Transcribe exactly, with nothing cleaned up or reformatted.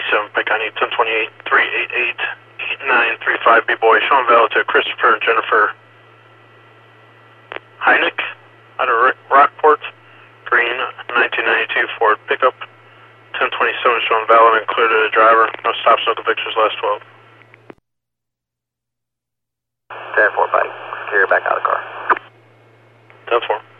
eighty-seven, Pike I need ten twenty-eight, three eight eight, eight nine three five, B-Boy, showing valid to Christopher and Jennifer Heineck out of Rockport, green, nineteen ninety-two Ford pickup, ten twenty-seven, showing valid and clear to the driver, no stops, no convictions, last twelve. ten four, Pike, secure back out of the car. ten four.